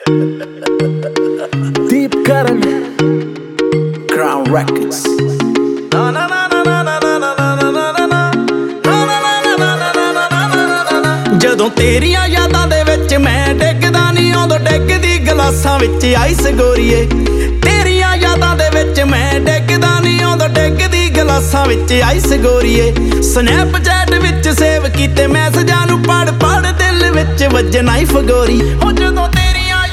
Deep Karan, Crown Records. ਜਦੋਂ ਤੇਰੀਆਂ ਯਾਦਾਂ ਦੇ ਵਿੱਚ ਮੈਂ ਡਿੱਗਦਾ ਨਹੀਂ ਉਦੋਂ ਡਿੱਗਦੀ ਗਲਾਸਾਂ ਵਿੱਚ ਆਈਸ ਗੋਰੀਏ। ਤੇਰੀਆਂ ਯਾਦਾਂ ਦੇ ਵਿੱਚ ਮੈਂ ਡਿੱਗਦਾ ਨਹੀਂ ਉਦੋਂ ਡਿੱਗਦੀ ਗਲਾਸਾਂ ਵਿੱਚ ਆਈਸ ਗੋਰੀਏ। ਸਨੈਪਚੈਟ ਵਿੱਚ ਸੇਵ ਕੀਤੇ ਮੈਸੇਜਾਂ ਨੂੰ ਪੜ ਪੜ ਦਿਲ ਵਿੱਚ ਵੱਜੇ ਨਾਈਫ ਗੋਰੀ। ਹੋ ਜਦੋਂ ਤੇਰੀਆਂ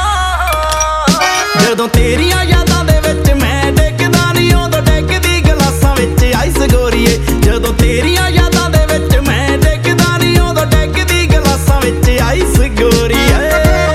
ਯਾਦਾਂ ਦੇ ਵਿੱਚ ਮੈਂ ਡਿੱਗਦਾ ਨਹੀਂ ਉਦੋਂ ਡਿੱਗਦੀ ਗਲਾਸਾਂ ਵਿੱਚ ਆਈਸ ਗੋਰੀਏ। ਜਦੋਂ ਤੇਰੀਆਂ ਯਾਦਾਂ ਦੇ ਵਿੱਚ ਮੈਂ ਡਿੱਗਦਾ ਨਹੀਂ ਉਦੋਂ ਡਿੱਗਦੀ ਗਲਾਸਾਂ ਵਿੱਚ ਆਈਸ ਗੋਰੀਏ।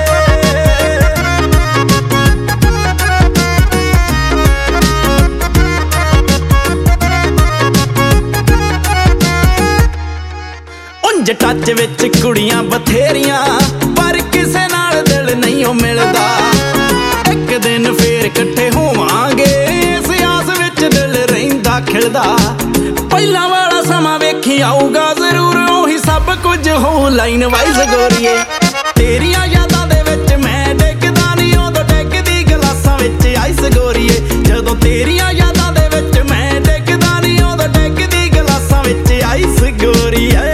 ਉਂਝ ਟੱਚ ਵਿੱਚ ਕੁੜੀਆਂ ਬਥੇਰੀਆਂ ਪਰ ਕਿਸੇ ਨਾਲ ਦਿਲ ਨਹੀਂ ਓ ਮਿਲਦਾ। ਇੱਕ ਦਿਨ ਫੇਰ ਇਕੱਠੇ ਹੋਵਾਂਗੇ ਇਸ ਆਸ ਵਿੱਚ ਦਿਲ ਰਹਿੰਦਾ ਖਿਲਦਾ। ਪਹਿਲਾਂ ਵਾਲਾ ਸਮਾਂ ਵੇਖੀ ਆਊਗਾ ਜ਼ਰੂਰ ਉਹੀ ਸਭ ਕੁਝ ਹੋ ਲਾਈਨ ਵਾਈਜ਼ ਗੋਰੀਏ। ਤੇਰੀਆਂ ਯਾਦਾਂ ਦੇ ਵਿੱਚ ਮੈਂ ਡਿੱਗਦਾ ਨਹੀਂ ਉਦੋਂ ਡਿੱਗਦੀ ਗਲਾਸਾਂ ਵਿੱਚ ਆਈਸ ਗੋਰੀਏ। ਜਦੋਂ ਤੇਰੀਆਂ ਯਾਦਾਂ ਦੇ ਵਿੱਚ ਮੈਂ ਡਿੱਗਦਾ ਨਹੀਂ ਉਦੋਂ ਡਿੱਗਦੀ ਗਲਾਸਾਂ ਵਿੱਚ ਆਈਸ ਗੋਰੀਏ।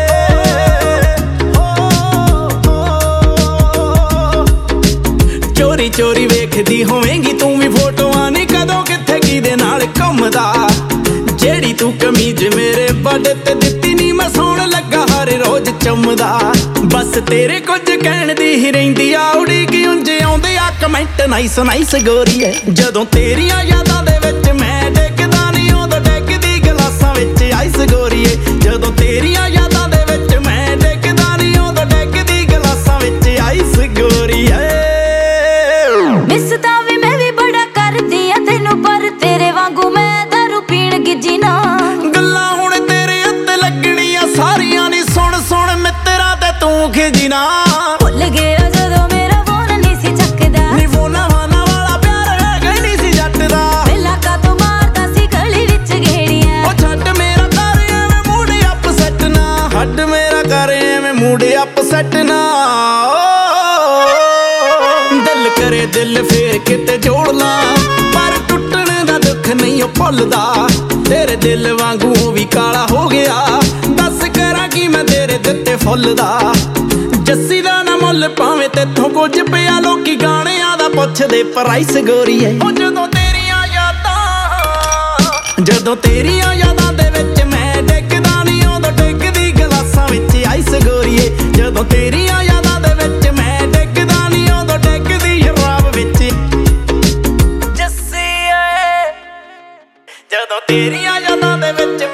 ਚੋਰੀ ਚੋਰੀ ਵੇਖਦੀ ਹੋਵੇਂਗੀ ਤੂੰ ਵੀ ਫੋਟੋਆਂ ਨੀ ਕਦੋਂ ਕਿੱਥੇ ਕਿਹਦੇ ਨਾਲ ਘੁੰਮਦਾ। ਜਿਹੜੀ ਤੂੰ ਕਮੀਜ਼ ਮੇਰੇ ਬਰਥਡੇ ਤੇ ਦਿੱਤੀ ਨੀ ਮੈਂ ਸੌਣ ਲੱਗਾ ਹਰ ਰੋਜ਼ ਚੁੰਮਦਾ। ਬਸ ਤੇਰੇ ਕੁਝ ਕਹਿਣ ਦੀ ਹੀ ਰਹਿੰਦੀ ਆ ਉਡੀਕ ਉਂਝ ਆਉਂਦੇ ਆ ਕਮੈਂਟ ਨਾਈਸ ਨਾਈਸ ਗੋਰੀਏ। ਜਦੋਂ ਤੇਰੀਆਂ ਯਾਦਾਂ ਦੇ ਵਿੱਚ ਮੈਂ ਡਿੱਗਦਾ ਨਹੀਂ ਉਦੋਂ ਡਿੱਗਦੀ ਗਲਾਸਾਂ ਵਿੱਚ ਆਈਸ ਗੋਰੀਏ। ਜਦੋਂ ਤੇਰੀਆਂ ਯਾਦਾਂ ਦੇ ਵਿੱਚ ਮੈਂ ਡਿੱਗਦਾ ਨਹੀਂ ਉਦੋਂ ਡਿੱਗਦੀ ਗਲਾਸਾਂ ਵਿੱਚ ਆਈਸ ਗੋਰੀਏ। ਮਿਸ ਤਾਂ ਵੀ ਮੈਂ ਵੀ ਬੜਾ ਕਰਦੀ ਆ ਤੈਨੂੰ ਪਰ ਤੇਰੇ ਵਾਂਗੂ ਮੈਂ ਦਾਰੂ ਪੀਣ ਗਿੱਜੀ ਨਾ। ਗੱਲਾਂ ਹੁਣ ਤੇਰੇ ਉੱਤੇ ਲੱਗਣੀਆਂ ਸਾਰੀਆਂ ਨੀ ਸੁਣ ਸੁਣ ਮਿੱਤਰਾਂ ਤੇ ਤੂੰ ਖਿਜੀ ਨਾ। ਭੁੱਲ ਗਿਆ ਜਦੋਂ ਮੇਰਾ ਫੋਨ ਨਹੀਂ ਸੀ ਚੱਕਦਾ ਨੀ ਫੋਨਾਂ ਵਾਲਾ ਪਿਆਰ ਹੈਗਾ ਨਹੀਂ ਸੀ ਜੱਟ ਦਾ। ਪਹਿਲਾਂ ਕਾਤੋਂ ਮਾਰਦਾ ਸੀ ਗਲੀ ਵਿੱਚ ਗੇੜੀਆਂ। ਉਹ ਛੱਡ ਮੇਰਾ ਕਰ ਐਵੇਂ ਮੂਡ ਅਪਸੈਟ ਨਾ। ਹੱਡ ਮੇਰਾ ਕਰ ਐਵੇਂ ਮੂਡ ਅਪਸੈਟ ਨਾ। ਦਿਲ ਕਰੇ ਦਿਲ ਫੇਰ ਕਿਤੇ ਜੋੜ ਲਾਂ ਪਰ ਟੁੱਟਣ ਦਾ ਦੁੱਖ ਨਹੀਂ ਉਹ ਭੁੱਲਦਾ। ਤੇਰੇ ਦਿਲ ਵਾਂਗੂ ਉਹ ਵੀ ਕਾਲਾ ਹੋ ਗਿਆ ਦੱਸ ਕਰਾਂ ਕੀ ਮੈਂ ਤੇਰੇ ਦਿੱਤੇ ਫੁੱਲ ਦਾ। ਜੱਸੀ ਦਾ ਨਾ ਮੁੱਲ ਭਾਵੇਂ ਤੇਥੋਂ ਕੁਝ ਪਿਆ ਲੋਕੀ ਗਾਣਿਆਂ ਦਾ ਪੁੱਛਦੇ ਪ੍ਰਾਈਸ ਗੋਰੀਏ। ਉਹ ਜਦੋਂ ਤੇਰੀਆਂ ਯਾਦਾਂ ਦੇ ਵਿੱਚ ਮੈਂ ਡਿੱਗਦਾ ਨਹੀਂ ਉਦੋਂ ਡਿੱਗਦੀ ਗਲਾਸਾਂ ਵਿੱਚ ਆਈਸ ਗੋਰੀਏ। ਜਦੋਂ ਤੇਰੀਆਂ ਯਾਦਾਂ ਦੇ ਵਿੱਚ ਮੈਂ ਡਿੱਗਦਾ ਨਹੀਂ ਉਦੋਂ ਡਿੱਗਦੀ ਸ਼ਰਾਬ ਵਿੱਚ ਜੱਸੀ ਏ। ਜਦੋਂ ਤੇਰੀਆਂ ਯਾਦਾਂ ਦੇ ਵਿੱਚ